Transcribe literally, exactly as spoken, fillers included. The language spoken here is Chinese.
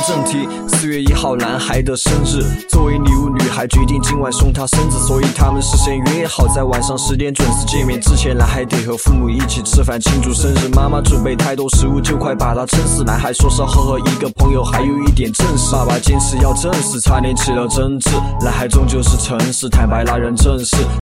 正题，四月一号男孩的生日，作为礼物女孩决定今晚送他绳子，所以他们事先约好在晚上十点准时见面。之前男孩得和父母一起吃饭庆祝生日，妈妈准备太多食物就快把他撑死，男孩说是和和一个朋友还有一点正事，爸爸坚持要正式，差点起了争执，男孩终究是诚实，坦白那人正是